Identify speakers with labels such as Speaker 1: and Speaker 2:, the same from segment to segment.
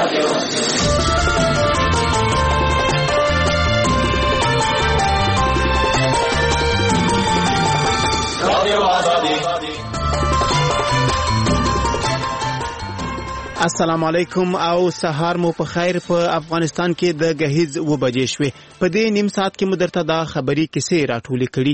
Speaker 1: السلام علیکم او سهار مو په خیر. په افغانستان کې د غهیز و بجې شوې. په دې نیم ساعت کې مدرته دا خبري کیسې راټولې کړي.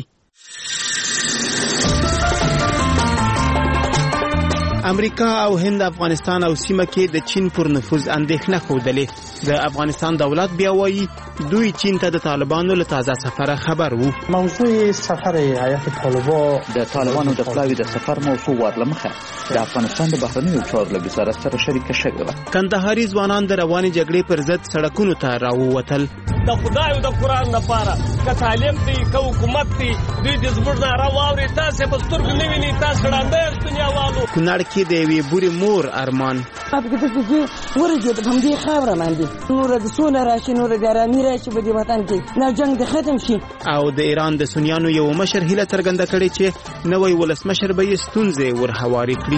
Speaker 1: امریکا او هند افغانستان او سیمه کې د چین پر نفوذ اندېښنه ښودلې. د افغانستان دولت بیا وایي دوی چین ته د طالبانو له تازه سفر خبر وو.
Speaker 2: موضوع سفر هیئت طالبان
Speaker 3: د طالبانو د پلاوي د سفر موضوع ورلمخه د افغانستان د بهرنیو چارو له وزارت سره شریکه شوې وه.
Speaker 1: کندهاري ځوانان د روانې جګړې پر ضد سړکونو ته راووتل.
Speaker 4: د خدای او د قرآن لپاره که تعلیم دی که حکومت دی دوی د زموږ ناره واوري. تاسې په سترګو نه وینئ، تاسې ړانده یاست دنیاوالو.
Speaker 1: کونړ کې د یوې بورې مور ارمان
Speaker 5: ورجید په همدې خاوره باندې نور د سوله راشي، نور د ارامي راشي په دې وطن کې، نه جنگ د ختم شي.
Speaker 1: او د ایران د سنیانو یو مشر هیله څرګنده کړې چې نوی ولسمشر به یې ستونزې ورهواري کړي.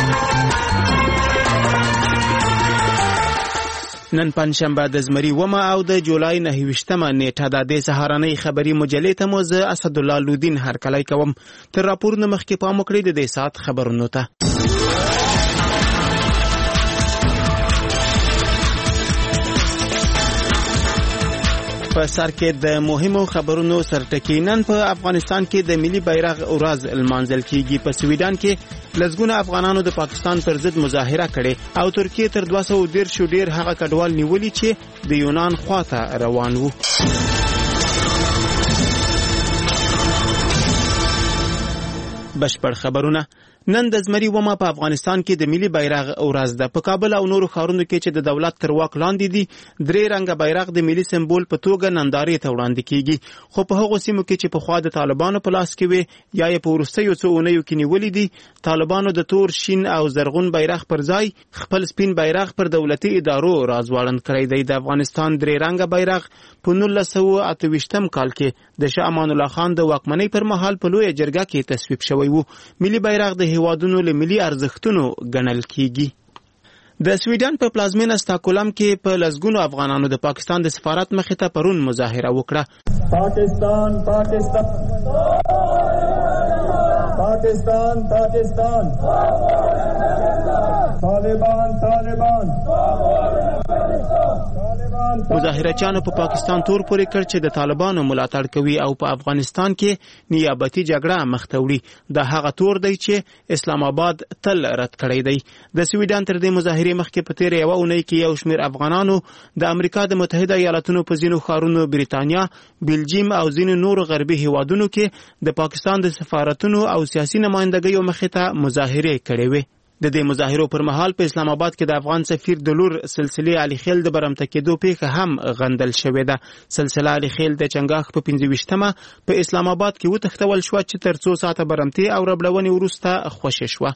Speaker 1: نن پنځشنبه د زمري ومه او د جولای 29مه نیټه د دې سهارنۍ خبري مجلې ته مو زه اسدالله لودین هرکلی کوم. تر راپور نه مخکې پام وکړئ د دې ساعت خبرونو ته. په سر کې د مهمو خبرونو سرټکی. نن په افغانستان کې د ملي بیرغ ورځ لمانځل کیږي. په سویډن کې لزګونه افغانانو د پاکستان پر ضد مظاهره کړې او ترکیه تر 210 ډیر هغه کډوال نیولي چې د یونان خواته روان وو. بشپړ خبرونه. نن د زمري ومه په افغانستان کې د ملي بیرغ ورځ ده. په کابل او نورو ښارونو کې چې د دولت تر واک لاندې دي 3 رنګه بیرغ د ملي سمبول په توګه نندارې ته وړاندې کیږي. خو په هغو سیمو کې چې په خوا د طالبانو په لاس کې وي یا یې په وروستیو څو اونیو کې نیولې دي، طالبانو د تور، شین او زرغون بیرغ پر ځای خپل سپین بیرغ پر دولتي ادارو راځوړند کړی دی. د افغانستان 3 رنګه بیرغ په 1928م کال کې د شاه امان الله خان د واکمنۍ پر مهال په لویه جرګه کې تصویب شوی وو. ملي بیرغ د هیوادونو له ملي ارزښتونو ګڼل کیږي. د سویډن په پلازمینه ستاکولم کې په لزګونو افغانانو د پاکستان د سفارت مخې ته پرون مظاهره وکړه.
Speaker 6: پاکستان پاکستان پاکستان پاکستان طالبان طالبان
Speaker 1: مظاهرچیانو په پاکستان تور پورې کړ چې د طالبانو ملاتړ کوي او په افغانستان کې نیابتي جګړه مخ ته وړي. دا هغه تور دی چې اسلام آباد تل رد کړی دی. د سویډن تر دې مظاهرې مخکې په تیره یوه اونۍ کې یو شمېر افغانانو د امریکا د متحده ایالاتونو په ځینو ښارونو، بریتانیا، بلجیم او ځینو نورو غربي هیوادونو کې د پاکستان د سفارتونو او سیاسي نمایندګیو مخې ته مظاهرې کړې وې. د دې مظاهرو پر مهال په اسلام آباد کې د افغان سفیر د لور سلسله علي خیل د برمته کېدو پیښه هم غندل شوې ده. سلسله علي خیل د چنګاښ په 25مه په اسلام آباد کې وتښتول شوه چې تر 2 ساعته برمتي او ربړونې وروسته خوشې شوه.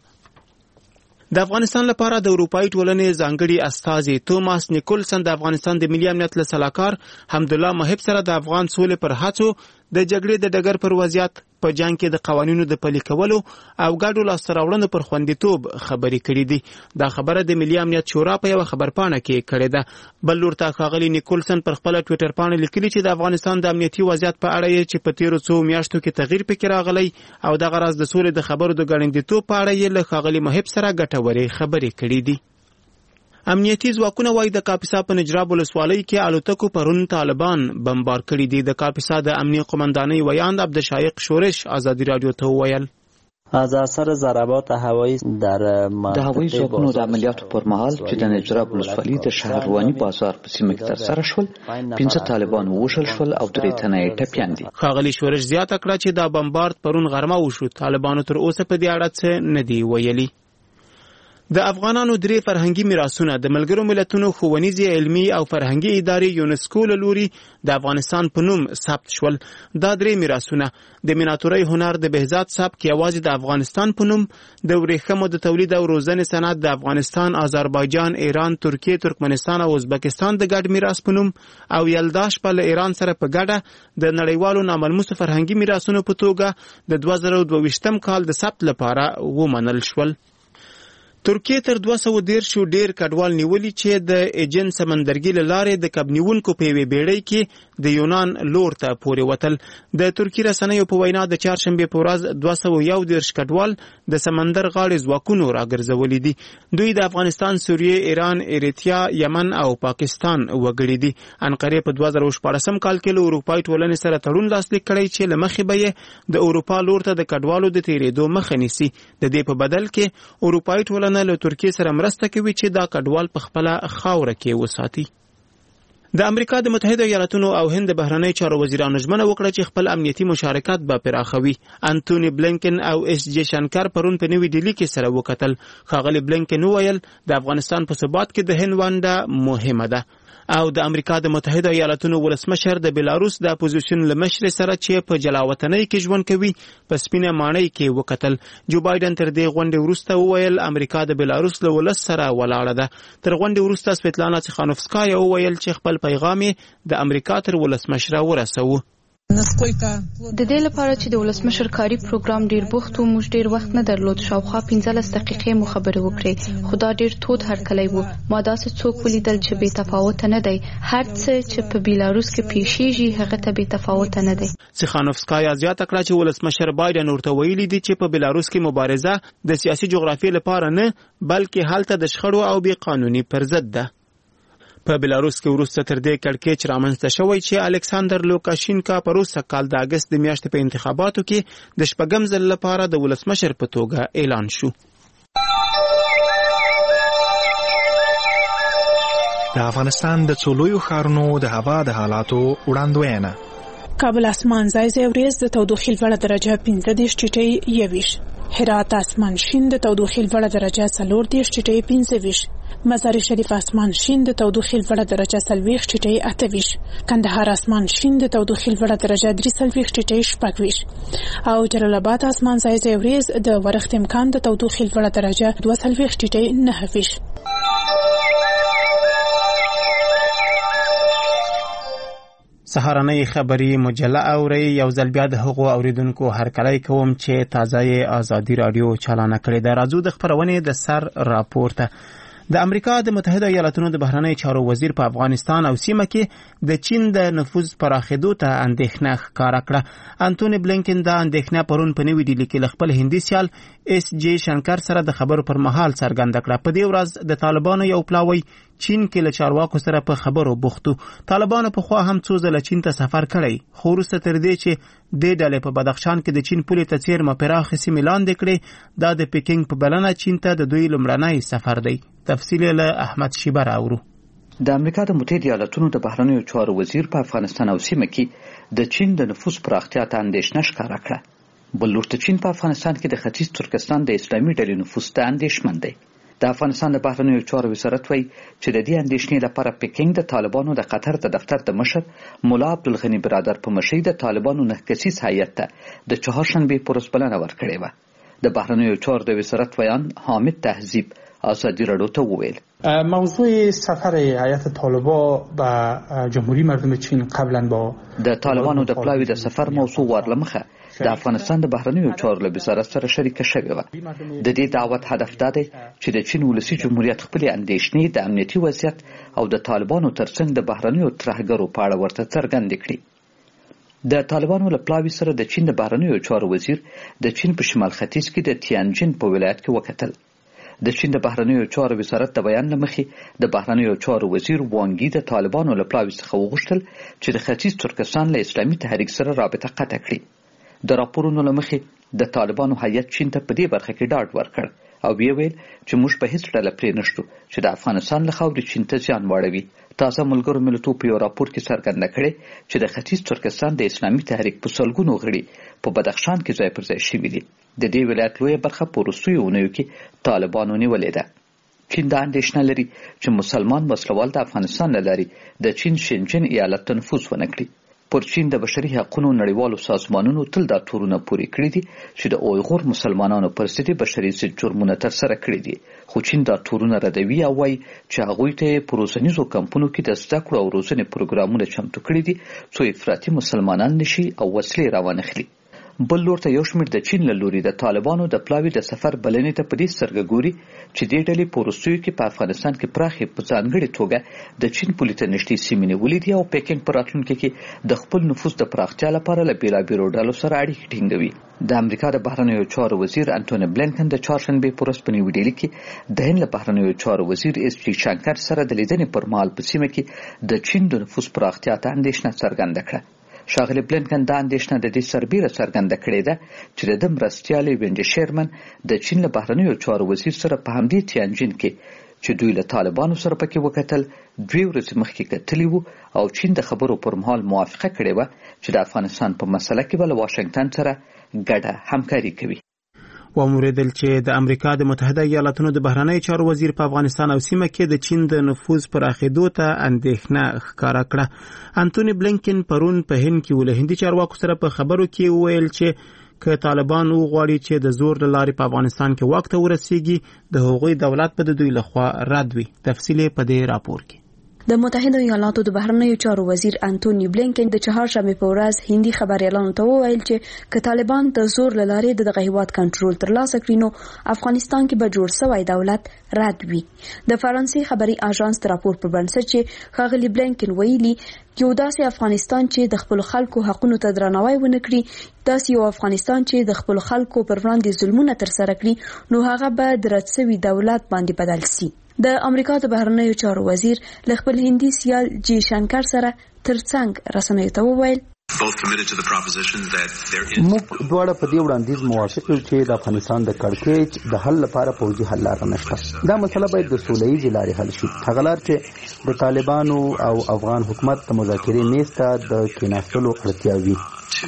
Speaker 1: د افغانستان لپاره د اروپایي ټولنې ځانګړي استازي توماس نیکولسن د افغانستان د ملي امنیت له سلاکار حمدالله محب سره د افغان سولې پر هڅو، د جګړې د ډګر پر وضعیت، په جنگ کې د قوانینو د پلي کولو او ګډو لاسته راوړنو پر خوندیتوب خبرې کړې دي. دا خبره د ملي امنیت شورا په یوه خبرپاڼه کې کړې ده. بل لور ته ښاغلي نیکولسن پر خپله ټویټر پاڼه لیکلي چې د افغانستان د امنیتي وضعیت په اړه یې چې په تیرو 2 میاشتو کې تغییر پکې راغلی او دغه راز د سولې د خبرو د ګړندیتوب په اړه یې له ښاغلي محب سره ګټورې خبرې کړې دي. امنیتي ځواکونه وايي د کاپیسا په نجراب ولسوالۍ کې الوتکو پرون طالبان بمبار کړي دي. د کاپیسا د امنیه قماندانۍ ویاند عبدالشایق شورش ازادي رادیو ته وویل
Speaker 7: از اثر ضربات هوایی در
Speaker 3: د هوایي ځواکونو د عملیاتو پر مهال چې د نجراب ولسوالۍ د شهرواني بازار په سیمه کې ترسره شول، 15 طالبان ووژل شول او 3 تنه یې ټپیان دي.
Speaker 1: ښاغلي شورش زیاته کړه چې دا بمبارد پرون غرمه وشو. طالبانو تر اوسه په دې اړه څه نه دی ویلي. د افغانانو 3 فرهنګي میراثونه د ملګرو ملتونو ښوونیزې، علمي او فرهنګي ادارې یونسکو له لوري د افغانستان په نوم ثبت شول. دا 3 میراثونه د میناتورۍ هنر د بهزاد سبک یوازې د افغانستان په نوم، د ورېښمو د تولید او روزنې صنعت د افغانستان، آذربایجان، ایران، ترکیه، ترکمنستان او ازبکستان د ګډ میراث په نوم، او یلداش په له ایران سره په ګډه د نړیوالو ناملموسو فرهنګي میراثونو په توګه د 2022م کال د ثبت لپاره ومنل شول. ترکیه تر 210 ډیر کډوال نیولي چې د ایجن سمندرګي له لارې د کب نیونکو په یوې بیړۍ کې د یونان لور ته پورې وتل. د ترکیې رسنیو په وینا د چهارشنبې په ورځ 211 کډوال د سمندر غاړې ځواکونو راګرځولي دي. دوی د افغانستان، سوریه، ایران، ایریتریا، یمن او پاکستان وګړي دي. انقره په 2014 کال کې له اروپایي ټولنې سره تړون لاسلیک کړی چې له مخې به یې د اروپا لور ته د کډوالو د تیرېدو مخه نیسي. د دې په بدل کې اروپایي ټولنه له ترکیې سره مرسته کوي چې دا کډوال په خپل خاوره کې وساتي. د امریکا د متحده ایالاتونو او هند بهرنی چارو وزیرانو ژمنه وکړه چې خپل امنیتي مشارکت به پراخوي. انټونی بلینکن او اس جی شنکر پرون په نوې ډیلي کې سره وکتل. ښاغلي بلینکن وویل د افغانستان په ثبات کې د هند ونډه مهمه ده. او د امریکا د متحده ایالاتونو ولسمشر د بیلاروس د اپوزیشن له مشر سره چې په جلاوطنۍ کې ژوند کوي په سپینه ماڼۍ کې وکتل. جو بایدن تر دې غونډې وروسته وویل امریکا د بیلاروس له ولس سره ولاړه ده. تر غونډې وروسته سویتلانا تیخانوفسکایا وویل چې خپل پیغام د امریکا تر ولسمشر ورسوه.
Speaker 8: د دې لپاره چې د ولسمشر کاری پروګرام ډیر بوخت و، موږ ډیر وخت نه درلود. شاوخوا 15 دقیقې مو خبرې وکړې، خو دا ډیر تود هرکلی و. ما داسې څوک ولیدل چې بې تفاوته نه دی. هر څه چې په بیلاروس کې پیښیږي هغه ته بې تفاوته نه دی.
Speaker 1: تیخانوفسکایا زیاته کړه چې ولسمشر بایدن ورته ویلي دي چې په بیلاروس کې مبارزه د سیاسي جغرافیې لپاره نه، بلکې هلته د شخړو او بې قانوني پر ضد ده. په بیلاروس کې وروسته تر دې کړکېچ رامنځته شوی چې الکساندر لوکاشینکا په روسه کال د اگست د میاشتې په انتخاباتو کې د شپږم ځل لپاره د ولسمشر په توګه اعلان شو.
Speaker 9: د افغانستان د څو لویو ښارونو د هوا د حالاتو وړاندوینه.
Speaker 10: کابل اسمان ځای ځای ورځ د تودوخې لوړه درجه 15 ټیټۍ 21. هرات اسمان شین د تودوخې لوړه درجه 40 ټیټۍ 25. مزار شریف اسمان شین د تودوخې لوړه درجه 40 ټیټۍ 28. کندهار اسمان شین د تودوخې لوړه درجه 43 ټیټۍ 26. او جلال آباد اسمان ځای ځای ورځ د ورښت امکان د تودوخې لوړه درجه 42 ټیټۍ 9.
Speaker 1: سهارنۍ خبری مجله اوري. یو ځل بیا د هغو اوریدونکو هرکلی کوم چې تازه ازادي رادیو چالانه کړې ده. راځو د خبرونې د سر راپورته. د امریکا د متحده ایالاتونو د بهرنی چارو وزیر په افغانستان او سیمه کې د چین د نفوذ پراخېدو ته اندېښنه ښکاره کړه. انټونی بلینکن دا اندېښنه پرون په نوې ډیلي کې له خپل هندي سیال اس جی شنکر سره د خبرو پر مهال څرګنده کړه. په دې ورځ د طالبانو یو پلاوی چین کې له چارواکو سره په خبرو بوختو. طالبانو په خوا هم څو ځله چین ته سفر کړی، خو وروسته تر دې چې د ډلې په بدخشان کې د چین پولې ته څیرمه پراخې سیمې لاندې کړې، دا د پیکینګ په بلنه چین ته د دوی لومړنی سفر دی. تفصیل له احمد شیبه راوړو.
Speaker 3: د امریکا د متحده ایالاتونو د بهرنیو چارو وزیر په افغانستان او سیمه کې د چین د نفوذ پراختیا ته اندېښنه ښکاره کړه. بل لور د چین په افغانستان کې د ختیځ ترکستان د اسلامي ډلې نفوذ ته اندېښمن دی. د افغانستان د بهرنیو چارو وزارت وایي چې د دې اندېښنې لپاره پیکینګ د طالبانو د قطر د دفتر د مشر مولا عبدالغني برادر په مشرۍ د طالبانو 9 کسیز هیئت ته د چهارشنبې په ورځ بلنه ورکړې وه. د بهرنیو چارو د وزارت ویان حامد تهذیب ازادي رادیو ته وویل
Speaker 2: موضوع سفر هیئت طالبان به جمهوری مردم چین قبلا با
Speaker 3: د طالبانو د پلاوی د سفر موضوع ورلمخه د افغانستان د بهرنیو چارو له وزارت سره شریک شوی و. د دې دعوت هدف دا دی چې د چین ولسی جمهوریت خپل اندېښنې د امنیتي وضعیت او د طالبانو ترڅنګ د بهرنیو ترهګرو په اړه ورته څرګند کړي. د طالبانو له پلاوی سره د چین د بهرنیو چارو وزیر د چین په شمال ختیځ کې د تیانجن په ولایت کې وکتل. د چین د بهرنیو چارو وزارت د بیان لمخې د بهرنیو چارو وزیر وانګي د طالبانو له پلاوی څخه وغوښتل چې د ختیځ ترکستان له اسلامي تحریک سره رابطه قطع کړي. د راپورونو لمخې د طالبانو هیئت چین ته په دې برخه کې ډاډ ورکړ او ویل چې موږ په هیڅ ډول پرې نشو چې د افغانستان له خاورې چین ته زیان واړوي. تازه ملګرو ملتونو په یو راپور کې څرګنده کړې چې د ختیځ ترکستان د اسلامي تحریک په سلګونو غړي په بدخشان کې ځای پر ځای شوي دي. د دې ولایت لویه برخه په وروستیو اونیو کې طالبانو نیولې ده. چین دا اندېښنه لري چې مسلمان وسلوال د افغانستان له لارې د چین شینجن ایالت ته نفوذ ونه کړي. پر چین د بشري حقوقو نړیوالو سازمانونو تل دا تورونه پورې کړي دي چې د اویغور مسلمانانو پر ضد بشري ضد جرمونه ترسره کړي دي، خو چین دا تورونه ردوي او وایي چې هغوی ته په روزنیزو کمپونو کې د زده کړو او روزنې پروګرامونه چمتو کړي دي څو افراطي مسلمانان نشي او وسلې راوانخلي. بل لور ته یو شمېر د چین له لوري د طالبانو د پلاوي د سفر بلنې ته په دې سترګه ګوري چې دې ډلې په وروستیو کې په افغانستان کې پراخې په ځانګړې توګه د چین پولې ته نږدې سیمې نیولې دي او پیکینګ په راتلونکي کې د خپل نفوذ د پراختیا لپاره له بېلابېلو ډلو سره اړیکې ټینګوي. د امریکا د بهرنیو چارو وزیر انټوني بلینکن د چهارشنبې په ورځ په نیو ډیلي کې د هند له بهرنیو چارو وزیر اس جي شنکر سره د لیدنې پر مهال په سیمه کې د چین د نفوذ پراختیا ته اندېښنه څرګنده کړه. ښاغلي بلینکن دا اندېښنه د دې سربېره څرګنده کړې ده چې د ده مرستیالې وینډي شیرمن د چین له بهرنیو چارو وزیر سره په همدې تیانجین کې چې دوی له طالبانو سره پکې وکتل 2 ورځې مخکې کتلي وو او چین د خبرو پر مهال موافقه کړې وه چې د افغانستان په مسله کې به له واشنګټن سره ګډه همکاري کوي.
Speaker 1: وموریدل چې د امریکا د متحده ایالاتونو د بهرنیو چارو وزیر په افغانستان او سیمه کې د چین د نفوذ پراخېدو ته اندېښنه ښکاره کړه. انټوني بلینکن پرون په هند کې له هندي چارواکو سره په خبرو کې وویل چې که طالبان وغواړي چې د زور له لارې په افغانستان کې واک ته ورسیږي د هغوی دولت به د دوی لخوا رد وي. تفصیل په دې راپور کې.
Speaker 11: د متحده ایالاتو د بهرنیو چارو وزیر انټوني بلینکن د چهارشنبه په ورځ هندي خبريالانو ته وویل چې که طالبان د زور له لارې د هیواد کنټرول ترلاسه کړي نو افغانستان کې به جوړ شوی دولت رد وي. د فرانسې خبري اژانس د راپور پر بنسټ چې ښاغلي بلینکن ویلي یو داسې افغانستان چې د خپل خلکو حقونو ته درناوی ونه کړي، داسې یو افغانستان چې د خپل خلکو پر وړاندې ظلمونه ترسره کړي نو هغه به د رد شوي دولت باندې بدل شي. د امریکا د بهرنیو چارو وزیر له خپل هندي سیال جي شنکر سره ترڅنګ رسنیو ته وویل
Speaker 12: موږ دواړه په دې وړاندیز موافق یو چې د افغانستان د کړکېچ د حل لپاره پوځي حل لاره نشته. دا مسله باید د سولهییزې لارې حل شي. هغه لار چې د طالبانو او افغان حکومت د مذاکرې میز ته د کېناستلو اړتیا وي.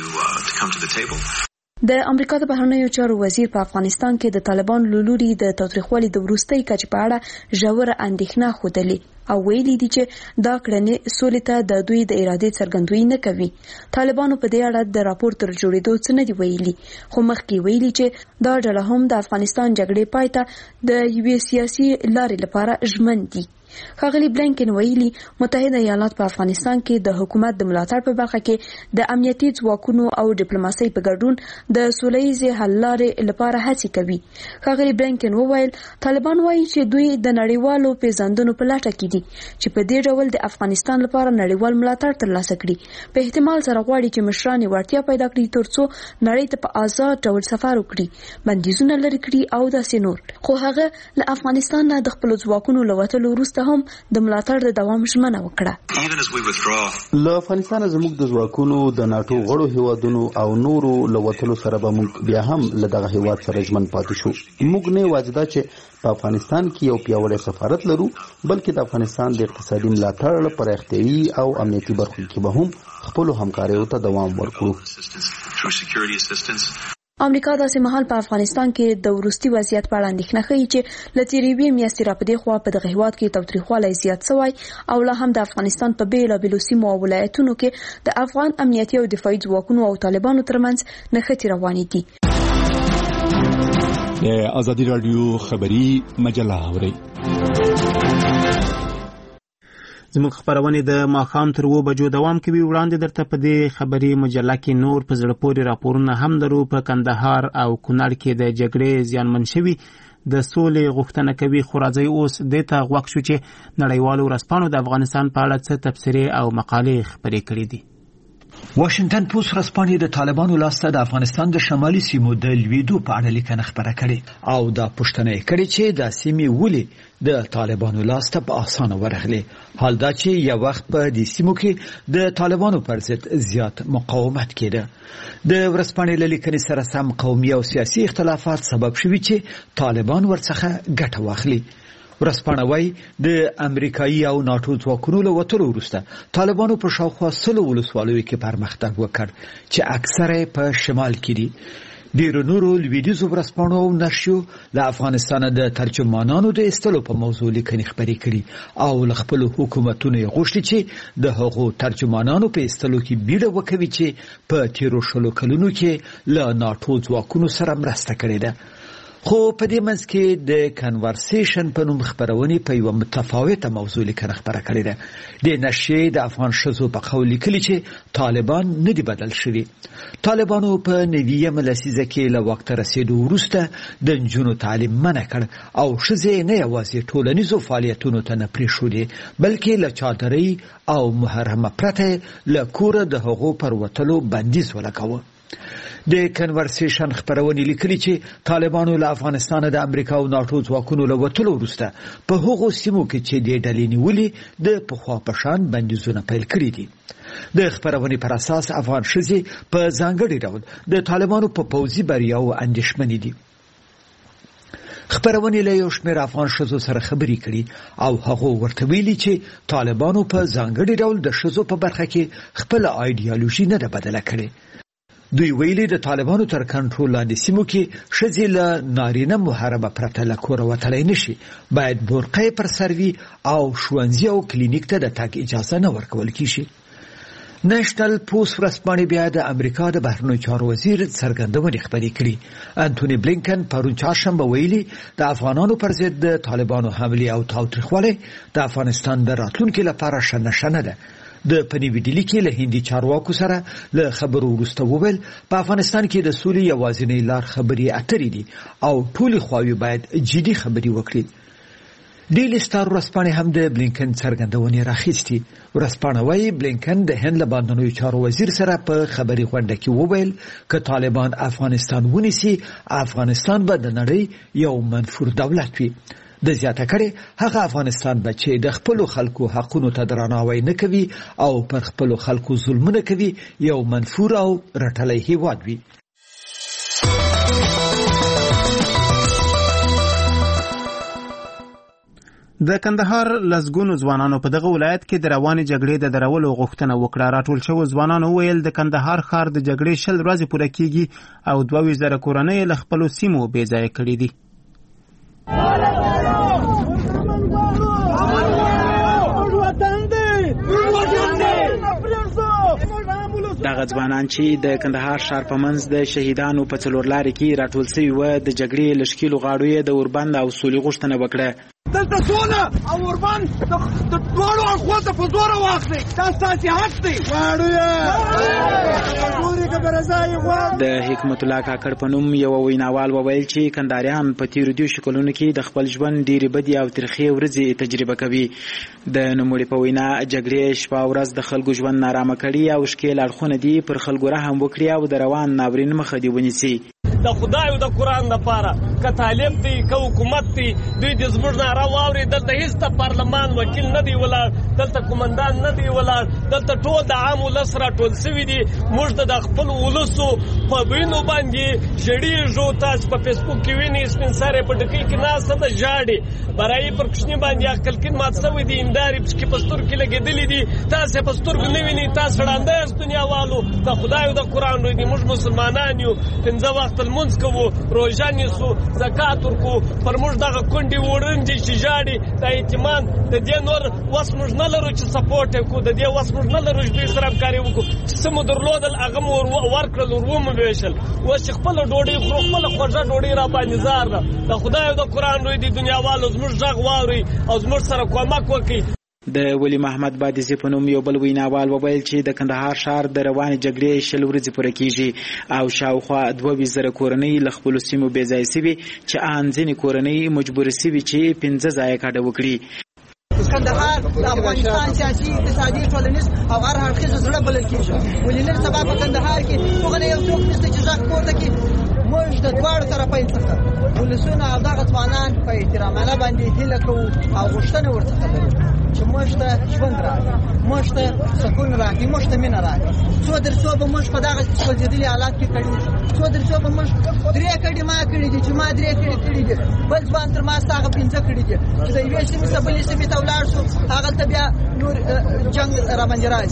Speaker 11: د امریکا د بهرنیو چارو وزیر په افغانستان کې د طالبان له لوري د تاوتریخوالي د وروستۍ کچې په اړه ژوره اندېښنه ښودلې او ویلي دي چې دا کړنې سولې ته د دوی د ارادې څرګندوي نه کوي. طالبانو په دې اړه د راپور تر جوړېدو څه نه دي ویلي، خو مخکې ویلي چې دا ډله هم د افغانستان جګړې پای ته د یوې سیاسي لارې لپاره ژمن دي. ښاغلي بلینکن ویلي متحده ایالات په افغانستان کې د حکومت د ملاتړ په برخه کې د امنیتي ځواکونو او ډیپلوماسۍ په ګډون د سولهییزې حل لارې لپاره هڅې کوي. ښاغلي بلینکن وویل طالبان وایي چې دوی د نړیوالو پیژندنو په لټه کې دي چې په دې ډول د افغانستان لپاره نړیوال ملاتړ ترلاسه کړي. په احتمال سره غواړي چې مشران وړتیا پیدا کړي ترڅو نړۍ ته په آزاد ډول سفر وکړي، بندیزونه لرې کړي او داسې نور. خو هغه له افغانستان نه د خپل ځواکونو له وتلو وروسته هم د ملاتړ د دوام ژمنه وکړه.
Speaker 12: له افغانستان زموږ د ځواکونو د ناتو غړو هیوادونو او نورو له وتلو سره به موږ بیا هم له دغه هیواد سره ژمن پاتې شو. موږ نه واجده چې په افغانستان کې یو پیاوړی سفارت لرو، بلکې د افغانستان د اقتصادي ملاتړ پراختیايي او امنیتي برخو کې به هم خپل همکاریو ته دوام ورکړو.
Speaker 11: امریکا داسې مهال په افغانستان کې د وروستي وضعیت په اړه اندېښنه ښیي چې له تېرې میاشتې راپدې خوا په دغه هیواد کې تاوتریخوالی زیات شوی او لا هم د افغانستان په بېلابېلو سیمو او ولایتونو کې د افغان امنیتي او دفاعي ځواکونو او طالبانو ترمنځ نښتې روانې دي.
Speaker 13: د ازادي راډیو خبري مجله اورئ.
Speaker 1: زموږ خبرونه د ماښام تر 2 بجو دوام کوي. وړاندې درته په دې خبري مجله کې نور په زړه پورې راپورونه هم درو. په کندهار او کونړ کې د جګړې زیانمن شوي د سولې غوښتنه کوي. خو راځي اوس دې ته غوږ شو چې نړیوالو ورځپاڼو د افغانستان په اړه څه تبصرې او مقالې خپرې کړې دي.
Speaker 14: واشنگټن پوسټ ورځپاڼې د طالبانو لاسته د افغانستان د شمالي سیمو د لویدو په اړه لیکنه خپره کړې او دا پوښتنه یې کړې چې د سیمې ولې د طالبانو لاسته په اسانه ورغلې، حال دا چې یو وخت په دې سیمو کې د طالبانو پر ضد زیات مقاومت کېده. د ورځپاڼې له لیکنې سره سم قومي او سیاسي اختلافات سبب شوي چې طالبان ورڅخه ګټه واخلي. ورځپاڼه وايي د امریکایي او ناتو ځواکونو له وتلو وروسته طالبانو په شاوخوا 100 ولسوالیو کې پرمختګ وکړ چې اکثره په شمال کې دي. ډیرو نورو لویدیځو ورځپاڼو او نشریو له افغانستان د ترجمانانو د ایستلو په موضوع لیکنې خپرې کړي او له خپل حکومتونو یې غوښتي چې د هغو ترجمانانو په ایستلو کې بیړه وکوي چې په تیرو 10 کلونو کې له ناتو ځواکونو سره مرسته کړې ده. خو په دې منځ کې د کنورسیشن په نوم خبرونې په یوه متفاوته موضوع لیکنه خپره کړې ده. د نشریې د افغان ښځو په قول لیکلي چې طالبان نه دي بدل شوي. طالبانو په 90مه لسیزه کې له واک ته رسېدو وروسته د نجونو تعلیم منع کړ او ښځې نه یوازې ټولنیزو فعالیتونو ته نه پرېښودې بلکې له چادرۍ او محرمه پرته له کوره د هغو پر وتلو بندیز ولګاوه. د کنورسیشن خبرونې لیکلي چې طالبانو له افغانستان د امریکا او ناټو ځواکونو له وتلو وروسته په هغو سیمو کې چې د ډلې نیولې د پخوا په شان بندیزونه پیل کړي دي. د خبرونې پر اساس افغان ښځې په ځانګړي ډول د طالبانو په پوځي بریاوو اندېښمنې دي. خبرونې له یو شمېر افغان ښځو سره خبرې کړي او هغو ورته ویلي چې طالبانو په ځانګړي ډول د ښځو په برخه کې خپله ایډیالوژي نه ده بدله کړې. دوی ویلي د طالبانو تر کنټرول لاندې سیمو کې ښځې له نارینه محرمه پرته له کوره وتلی نشي، باید برقع پر سر وي او ښوونځي او کلینیک ته د تګ اجازه نه ورکول کیږي. نېشنل پوسټ ورځپاڼې بیا د امریکا د بهرنیو چارو وزیر څرګندونې خپرې کړي. انټوني بلینکن پرون چهارشنبه ویلي د افغانانو پر ضد د طالبانو حملې او تاوتریخوالی د افغانستان د راتلونکي لپاره ښه نښه نه ده. د پنیویډیلی کې له هندي چارواکو سره له خبرو وروسته وویل په افغانستان کې د سولې یوازینۍ لار خبرې اترې دي او ټولې خواوې باید جدي خبرې وکړي. ډیلی سټار ورځپاڼې هم د بلینکن څرګندونې راخیستې. ورځپاڼه وایي بلینکن د هند له بهرنیو چارو وزیر سره په خبري غونډه کې وویل که طالبان افغانستان ونیسي افغانستان به د نړۍ یو منفور دولت وي. د زیاته کړي هغه افغانستان به چې د خپلو خلکو حقونو ته درناوی نه کوي او پر خپلو خلکو ظلمونه کوي یو منفور او رټلی هیواد وي.
Speaker 1: د کندهار لسګونو ځوانانو په دغه ولایت کې د روانې جګړې د درولو غوښتنه وکړه. راټول شوو ځوانانو وویل د کندهار ښار د جګړې 20 ورځې پوره کیږي او 22,000 کورنۍ له خپلو سیمو بې ځایه کړي دي. دغه ځوانان چې د کندهار ښار په منځ د شهیدانو په څلورلارې کې راټول سوي وه د جګړې له ښکېلو غاړو یې د اوربند او سولې غوښتنه وکړه.
Speaker 15: دلته سوله او اوربند د دواړو اړخو ته په زوره واخلئ، دا ستاسې حق دی.
Speaker 1: د حکمت الله کاکړ په نوم یو ویناوال وویل چې کندهاریان په تیرو 2 شکلونو کې د خپل ژوند ډېرې بدې او ترخې ورځې تجربه کوي. د نوموړي په وینا جګړې شپه او ورځ د خلکو ژوند نارامه کړي او ښکېل اړخونه دي پر خلکو رحم وکړي او د روان ناورین مخه دې ونیسي.
Speaker 4: د خدای او د قرآن لپاره که طالب دی که حکومت دی دوی د زموږ ناره واوري. دلته هیڅ د پارلمان وکیل نه دی ولاړ، دلته کومندان نه دی ولاړ، دلته ټول د عام ولس راټول سوي دي. موږ د خپل ولسو په وینو باندې ژړېږو. تاسو په فیسبوک کې وینئ سپین سرې په ډکۍ کې ناسته ده ژاړي، برایي پر کوچني باندې عقلکین مات سوی دي، هندارې پکې په سترګو کې لګېدلې دي. تاسو په سترګو نه وینئ، تاسو ړانده یاست دنیاوالو. د خدای او د قرآن روی دي. موږ مسلمانان یو، 5 وخت لمونځ کوو، روژه نیسو، زکات ورکوو. پر موږ دغه کونډې وړنجې چې ژاړي د یتیمان د دې نور وس موږ نه لرو چې سپورټ یې کړو، د دې وس موږ نه لرو چې دوی سره همکاري وکړو. چې څه مو درلودل هغه مو ورکړل، ور ومو ویشل. اوس چې خپله ډوډۍ خورو، خپله خوږه ډوډۍ را باندې زار ده. د خدای او د قرآن روی دي دنیاوالو زموږ غږ واورئ او زموږ سره کومک وکړئ.
Speaker 1: د ولی محمد بادیزی په نوم یو بل ویناوال وویل چې د کندهار ښار د روانې جګړې 20 ورځې پوره کیږي او شاوخوا 22,000 کورنۍ له خپلو سیمو بې ځایه سوي چې ان ځینې کورنۍ مجبورې سوي چې 15 ځایه کډه وکړي.
Speaker 15: کندهار د افغانستان سیاسي اقتصادي ټولنیز او هر اړخیز زړه بلل کیږي. ولې نن سبا په کندهار کې هغه یو څوک نشته چې غږ پورته کړي. موږ د دواړو طرفین څخه ولسونه او دغه ځوانان په احترامانه باندې هیله کوو او غوښتنه ورڅخه لرو چې موږ ته ژوند راکړي، موږ ته سکون راکړي، موږ ته مینه راکړي. څو درڅو به موږ په دغه سوځېدلي حالات کې کړي، څو درڅو به موږ 3 کړي ما کړي دي چې ما 3 کړي دي، بل ځوان تر ما هغه 15 کړي دي چې د یوې سیمې څخه بلې سیمې ته ولاړ شو، هغلته بیا نور جنګ را باندې راځي.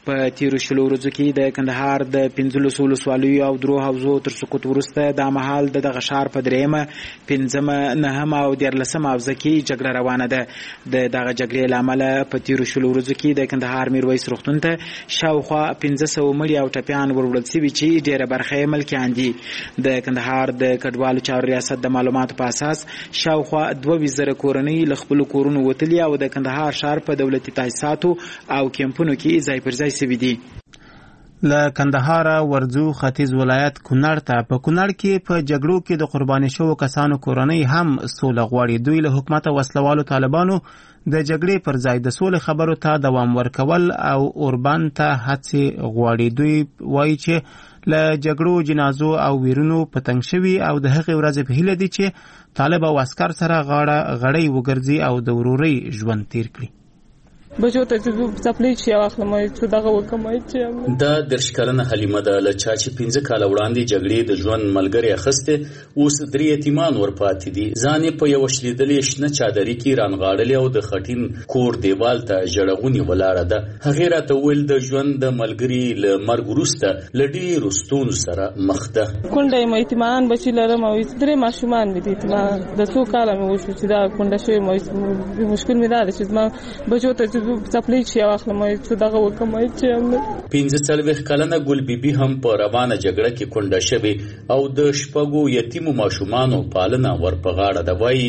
Speaker 16: په تیرو شلو ورځو کې د کندهار د 15 ولسوالیو او 3 حوزو تر سقوط وروسته د مهال دغه ښار په 3مه 5مه 9مه او 14مه حوزه کې جګړه روانه ده. دغه جګړې له امله په تیرو شلو ورځو کې د کندهار میرویس روغتون ته شاوخوا 1500 مړي او ټپیان وروړل شوي چې ډېره برخه یې ملکیان دي. د کندهار د کډوالو چارو ریاست د معلوماتو په اساس شاوخوا 2000 کورنۍ له خپلو کورونو وتلي او د کندهار ښار په دولتي تاسیساتو او کمپونو کې ځای پر ځای شوي دي. له کندهار ورځو ختیځ ولایت کونړ ته. په کونړ کې په جګړو کې د قرباني شوو کسانو کورنۍ هم سوله غواړي. دوی له حکومت وسلوالو طالبانو د جګړې پر ځای د سولې خبرو ته دوام ورکول او اوربان ته هڅې غواړي. دوی وایي چې له جګړو جنازو او ویرونو په تنګ شوي او د هغې ورځې په هیله دي چې طالب او عسکر سره غړی وګرځي او د ورورۍ ژوند تیر کړي.
Speaker 17: بچو ته چې څپلۍ چې واخلم چې دغه وکم چې
Speaker 18: دا درش کلنه حلیمه ده له چا چې 15 کال وړاندې جګړې د ژوند ملګری اخسته اوس 3 یتیمان ورپاتې دي. ځان په یو شلیدلې شنه چادرې کې رانغاړلې او د خټین کور دیوال ته جړغونی ولاړه ده. هغه راته ویل د ژوند د ملګری له مرګ وروسته له ډېرو ستونزو سره مخ ده.
Speaker 17: کونډه مې یتیمان بچي لرم او 3 ماشومان مې دي. یتیمان د څو کاله مې وشو چې دا کونډه شوی مې مشکل مې ده چې ما بچو ته څپلۍ چې واخلم چې دغه وکم چې
Speaker 18: 15 کلنه ګل بیبي هم په روانه جګړه کې کونډه شوې او د شپږو یتیمو ماشومانو پالنه ورپغاړه ده. وایي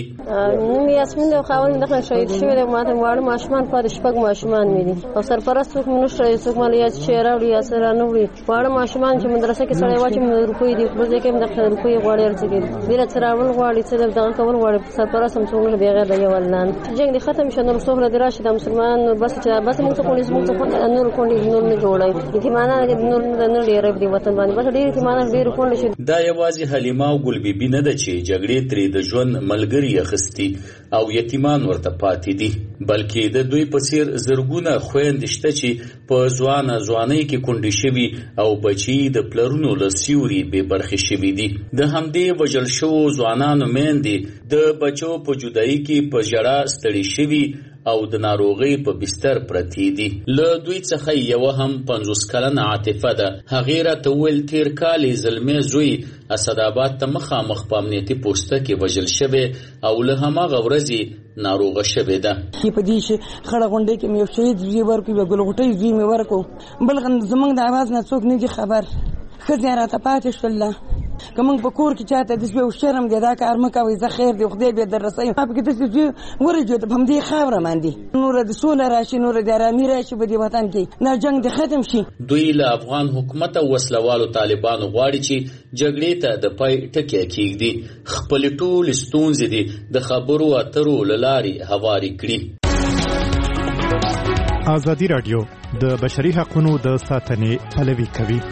Speaker 19: یاسمین د خاوند دغه شهید شوی د ماته واړه ماشومان په شپږ ماشومان مې دي او سرپرست څوک منشي څوک مالیا چې راوړي یا سره نه وړي. واړه ماشومان چې مدرسې کې سړی واچي مې روپۍ دي په ځکه مې د روپۍ غواړي ارڅګي ډیر سراول غواړي چې دغه کول غواړي. سرپرست هم څنګه بغیر د یو ولنان جنگ دي ختم شنه رسول د راشد مسلمان بس موږ ته پولیس موږ ته نور کوندې نور نه جوړای یتیمانه نور نه ډېر دی وطن باندې بس ډېر یتیمانه ډېر کوندې شي.
Speaker 18: دا یوازې حلیمه او ګل بیبي نه ده چې جګړې ترې د ژوند ملګری اخستي او یتیمان ورته پاتې دي بلکې د دوی په څیر زرګونه خويندې شته چې په ځوانۍ کې کونډې شوي او بچي د پلرونو له سیوري بې برخې شوي دي. د همدې وژل شوو ځوانانو میندې د بچو په جدایي کې په ژړا ستړي شوي او د ناروغۍ په بستر پرتی دي. له دوی څخه یو هم 50 کلنه عاطفه ده. هغې راته ویل تیر کال یې زلمی زوی اسداباد ته مخامخ په امنیتي پوسته کې وژل شوی او له هماغه ورځې ناروغه شوې ده.
Speaker 5: په دې چې خړه غونډې کې مې یو شهید زوی ورکړ بیا ګلغوټۍ زوی مې ورکړ بل زموږ د اواز نه څوک نه دي خبر. ښځې راته پاتې شول که موږ په کور کې چاته د شپې شرم دی دا کار مه کوئ زه خیر دی خدای به در رسوي. ما پکې داسې ورجېده په همدې خاوره باندې نوره د سوله راشي نوره د ارامي راشي په دې وطن کې دا جنګ دې ختم شي.
Speaker 18: دوی له افغان حکومت او وسلوالو طالبانو غواړي چې جګړې ته د پای ټکی کېږدي. خپلې ټولې ستونزې دې د خبرو اترو له لارې هوارې کړي.
Speaker 9: ازادي راډیو د بشري حقوقو د ساتنې پلوي کوي.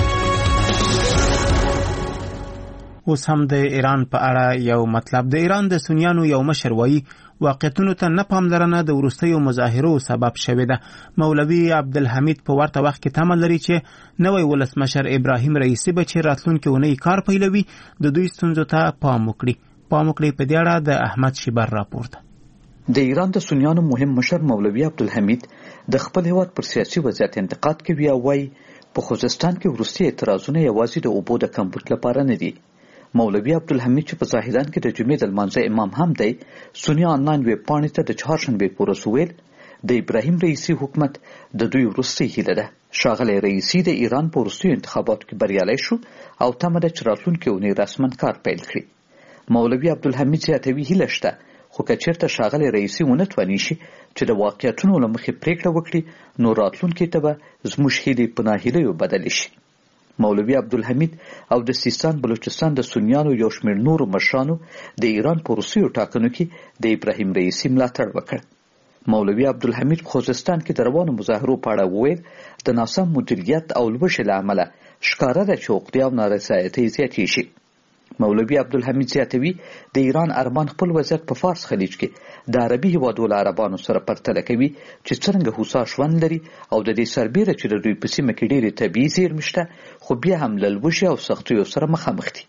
Speaker 1: اوس هم د ایران په اړه یو مطلب. د ایران د سنیانو یو مشر وایي واقعیتونو ته نه پاملرنه د وروستیو مظاهرو سبب شوې ده. مولوي عبدالحمید په ورته وخت کې تمه لري چې نوی ولسمشر ابراهیم رئیسی به چې راتلونکي اونۍ کار پیلوي د دوی ستونزو ته پام وکړي. په دې اړه د احمد شیبر راپور ده.
Speaker 3: د ایران د سنیانو مهم مشر مولوي عبدالحمید د خپل هیواد پر سیاسي وضعیت انتقاد کوي او وایي په خوزستان کې وروستي اعتراضونه یوازې د اوبو د کمبود لپاره نه دي. مولوي عبدالحمید چې په زاهدان کې د جمعې د لمانځه امام هم دی سنی آنلاین ویب پاڼې ته د چهارشنبې په ورځ وویل د ابراهیم رئیسی حکومت د دوی وروستۍ هیله ده. ښاغلی رئیسی د ایران په وروستیو انتخاباتو کې بریالی شو او تمه ده چې راتلونکې اونۍ رسما کار پیل کړي. مولوي عبدالحمید زیاتوي هیله شته خو که چېرته ښاغلی رئیسی ونه تواني شي چې د واقعیتونو له مخې پرېکړه وکړي نو راتلونکي ته به زموږ هیلې په ناهیلیو بدلې شي. مولوي عبدالحمید او د سیستان بلوچستان د سنیانو یو شمېر نورو مشرانو د ایران په وروستیو ټاکنو کې د ابراهیم رئیسي ملاتړ وکړ. مولوي عبدالحمید په خوزستان کې د روانو مظاهرو په اړه وویل د ناسم مدیریت او لوږې له امله ښکاره ده چې عقدې او نارضایتۍ زیاتېږي. مولوي عبدالحمید زیاتوي د ایران ارمان خپل وضعیت په فارس خلیج کې د عربي هیوادو عربانو سره پرتله کوي چې څنګه هوسا ژوند لري او د دې سربیره چې د دوی په سیمه کې ډېرې طبیعي زیرمې شته خو بیا هم له لوږې او سختیو سره مخامخ دي.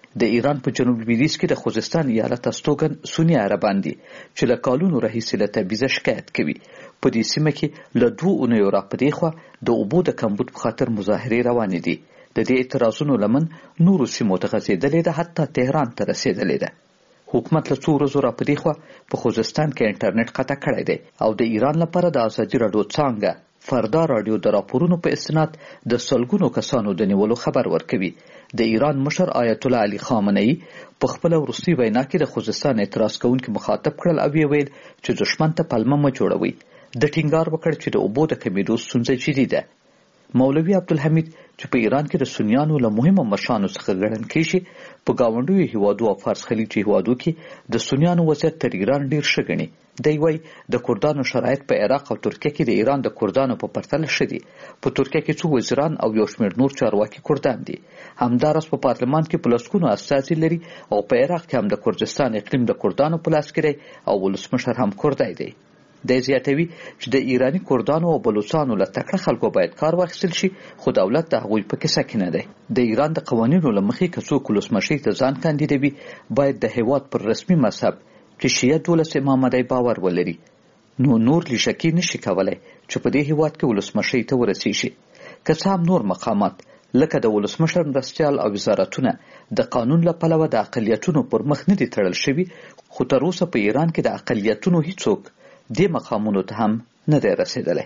Speaker 3: د ایران په جنوب لویدیځ کې د خوزستان ایالت استوګن سنی عربان دي چې له کلونو راهیسې له تبعیضه شکایت کوي. په دې سیمه کې له 2 اونیو راپدې خوا د اوبو د کمبود په خاطر مظاهرې روانې دي. د دې اعتراضونو لمن نورو سیمو ته غځېدلې ده، حتی تهران ته رسېدلې ده. حکومت له 2 ورځو راپدې خوا په خوزستان کې انټرنیټ قطع کړی دی او د ایران لپاره د ازادي راډیو څانګه فردا راډیو د راپورونو په استناد د سلګونو کسانو د نیولو خبر ورکوي. د ایران مشر آیت الله علي خامنه‌ای په خپل وروستي وینا کې د خوزستان اعتراض کوونکي مخاطب کړل او ویل چې دښمن ته پلمه مه جوړوي. د ټینګار وکړ چې د اوبو د کمیدو ستونزه جدي ده. مولوي عبدالحمید چې په ایران کې د سنیانو له مهمو مشرانو څخه ګڼل کېږي، په ګاونډیو هیوادو او فارس خلیجي هیوادو کې د سنیانو وضعیت تر ایران ډیر ښه ګڼي. دی وايي د کردانو شرایط په عراق او ترکیه کې د ایران د کردانو په پرتله ښه دي. په ترکیه کې 2 وزیران او یو شمېر نور چارواکي کردان دي. همداراز په پارلمان کې په لسګونو استازي لري او په عراق کې هم د کردستان اقلیم د کردانو په لاس کې دی او ولسمشر هم کردی دی. دی زیاتوي چې د ایرانی کردانو او بلوچستانو له تکړه خلکو باید کار واخیستل شي، خو دولت د هغوی په کیسه کې نه دی. د ایران د قوانینو له مخې که څوک ولسمشر ته ځان کاندیدوي باید د هیواد پر رسمي مذهب چې شیعه 12 امامان دی باور ولري. نو نور لشکې نشي کولای چې په دې هیواد کې ولسمشر ته ورسیږي. که څه هم نور مقامات لکه د ولسمشر مرستیال او وزارتونه د قانون له پلوه د اقلیتونو پر مخ نه دي تړل شوي، خو تر اوسه په ایران کې د اقلیتونو هیڅوک دې مقامونو ته هم نه دی رسېدلی.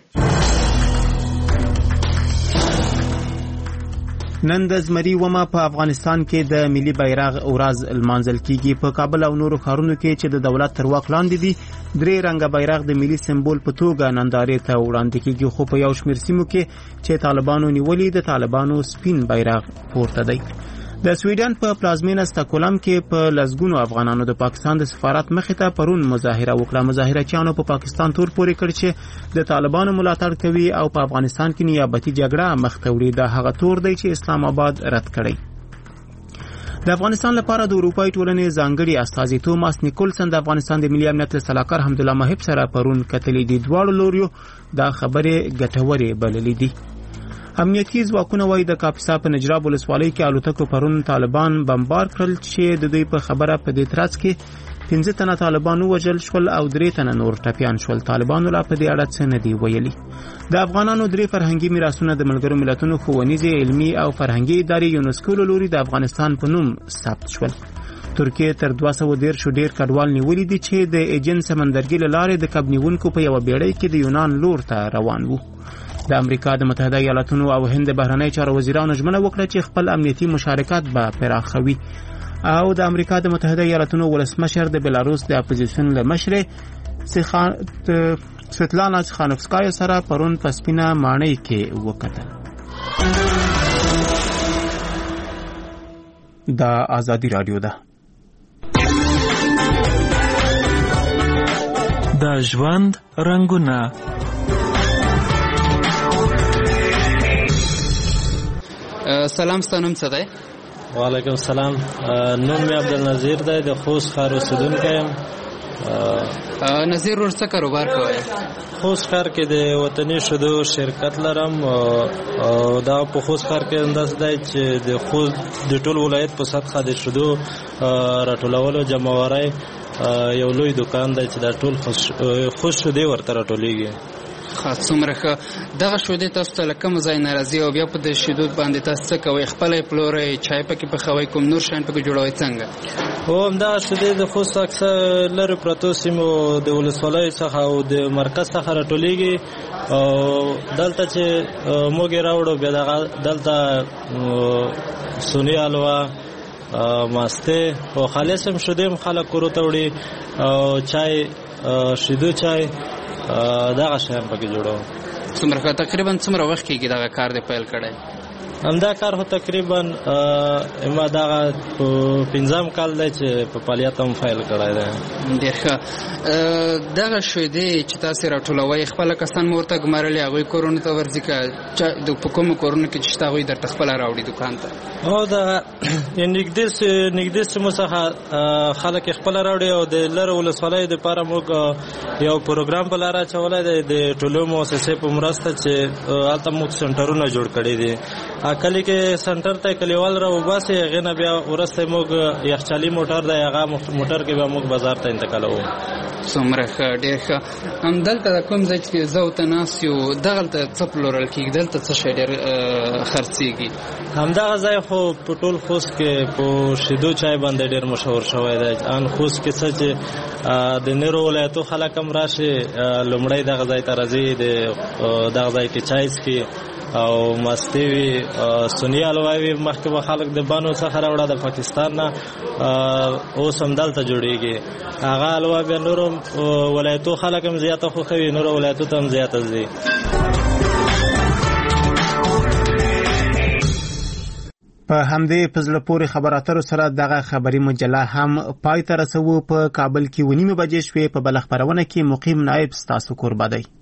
Speaker 1: نن د زمري ومه په افغانستان کې د ملي بیرغ ورځ لمانځل کیږي. په کابل او نورو ښارونو کې چې د دولت تر واک لاندې دي 3 رنګه بیرغ د ملي سمبول په توګه نندارې ته وړاندې کیږي، خو په یو شمېر سیمو کې چې طالبانو نیولي د طالبانو سپین بیرغ پورته دی. د سویډن په پلازمینه استکهولم کې په لسګونو افغانانو د پاکستان د سفارت مخې ته پرون مظاهره وکړه. مظاهرچیانو په پاکستان تور پورې کړ چې د طالبانو ملاتړ کوي او په افغانستان کې نیابتي جګړه مخ ته وړي. دا هغه تور دی چې اسلام آباد رد کړی. د افغانستان لپاره د اروپای ټولنې ځانګړي استازي توماس نیکولسن د افغانستان د ملي امنیت سلاکار حمدالله محب سره پرون کتلې دي. دواړو لوریو دا خبرې ګټورې بللې دي. امنیتي ځواکونه وایي د کاپیسا په نجراب ولسوالۍ کې الوتکو پرون طالبان بمبار کړل چې د دوی په خبره په دې ترڅ کې 15 تنه طالبان وژل شول او 3 تنه نور ټپیان شول. طالبانو لا په دې اړه څه نه دی ویلي. د افغانانو 3 فرهنګي میراثونه د ملګرو ملتونو ښوونیزې، علمي او فرهنګي ادارې یونسکو له لوري د افغانستان په نوم ثبت شول. ترکیه تر 213 ډیر کډوال نیولي دي چې د ایجن سمندرګي له لارې د کب نیونکو په یو بیړۍ کې د یونان لور ته روان وو. د امریکا د متحده ایالاتونو او هند بهرنی چارو وزیرانو ژمنه وکړه چې خپل امنیتي مشارکت به پراخوي. او د امریکا د متحده ایالاتونو ولسمشر د بلاروس د اپوزیشن له مشرې سویتلانا تخانوفسکای سره پرون په سپینه ماڼۍ کې وکتل. دا ازادي رادیو ده.
Speaker 20: د ژوند رنگونه.
Speaker 21: سلام، ستاسو څه دی؟
Speaker 4: وعلیکم السلام. نوم می عبدالنظیر دی، د خوست ښار اوسیدونکی یم.
Speaker 21: نظیر ور څه کاروبار کوي؟
Speaker 4: خوست ښار کې د وطني شیدو شرکت لرم او دا په خوست ښار کې انداز دی چې د خوست د ټول ولایت په سطحه د شیدو راټولولو جمعواري یو لوی دکان دی چې دا ټول خوست شیدې ورته راټولیږي.
Speaker 21: څومره ښه. دغه شیدې تاسو ته له کوم ځای نه راځي او بیا په دې شیدو باندې تاسو څه کوئ؟ خپله یې پلورئ، چای پکې پخوئ، کوم نور شیان پکې جوړوئ، څنګه؟
Speaker 4: هو، همدغه شیدې د خوست اکثر لرې پرتو سیمو د ولسوالیو څخه او د مرکز څخه راټولیږي او دلته چې موږ یې راوړو بیا دلته سوني حلوا، ماسته او خالص هم شیدې هم خلک کورو ته وړي او چای، شیدو چای، دغه شیان پکې جوړو.
Speaker 21: څومره تقریبا څومره وخت کېږي دغه کار دې پیل کړی؟
Speaker 4: همدا کار خو تقریبا ما دغه 15 کال دی چې په فعالیت هم فایل کړی دی.
Speaker 21: ډېر ښه. دغه شیدې چې تاسې راټولوئ خپله کسان مو ورته ګمارلي، هغوی کورونو ته ورځي که په کومو کورونو کې چې شته هغوی درته خپله راوړي دکان ته؟
Speaker 4: هو، د نږدې سیمو څخه خلک یې خپله راوړي او د لرې ولسوالیو دپاره موږ یو پروګرام په لاره اچولی دی د ټولو مؤسسې په مرسته چې هلته موږ سنټرونه جوړ کړي دي.
Speaker 6: کلی کې سنټر ته کلیوال را وباسي غنه بیا ورسته موږ یخچالي موټر دی هغه موټر کې به موږ بازار ته انتقالوو.
Speaker 21: څومره ډېر ښه. همدلته کوم ځای چې زه ورته ناست یو دغلته څه پلورل کېږي دلته څه شی ډېر خرڅېږي؟
Speaker 6: همدغه ځای خو په ټول خوست کې په شیدو چای باندې ډېر مشهور شوی دی. ان خوست کې څه چې د نورو ولایتو خلک هم راشي لومړی دغه ځای ته راځي دغه ځای کې چای څښي او مستې وي. سني حلوا وي مخکې به خلک د بانو څخه راوړه د پاکستان نه اوس هم دلته جوړېږي. هغه حلوا بیا نورو ولایتو خلک هم زیاته خوښوي نورو ولایتو ته هم زیاته ځي.
Speaker 1: په همدې په زړه پورې خبر اترو سره دغه خبري مجله هم پای ته رسوو. په کابل کې 9:30 بجې شوې. په بل خبرونه کې مقیم نائب ستاسو کوربه دی.